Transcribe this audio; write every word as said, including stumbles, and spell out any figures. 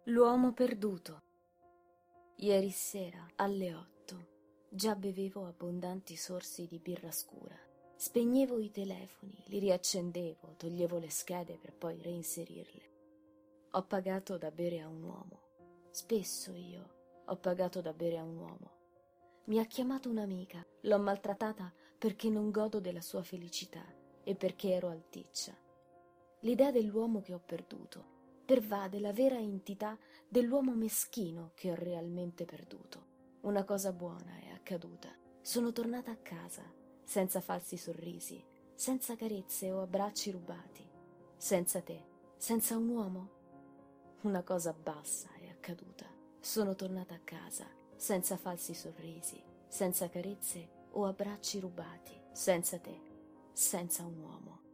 L'uomo perduto. Ieri sera, alle otto, già bevevo abbondanti sorsi di birra scura. Spegnevo i telefoni, li riaccendevo, toglievo le schede per poi reinserirle. Ho pagato da bere a un uomo. Spesso io ho pagato da bere a un uomo. Mi ha chiamato un'amica, l'ho maltrattata perché non godo della sua felicità e perché ero alticcia. L'idea dell'uomo che ho perduto pervade la vera entità dell'uomo meschino che ho realmente perduto. Una cosa buona è accaduta. Sono tornata a casa, senza falsi sorrisi, senza carezze o abbracci rubati, senza te, senza un uomo. Una cosa bassa è accaduta. Sono tornata a casa, senza falsi sorrisi, senza carezze o abbracci rubati, senza te, senza un uomo.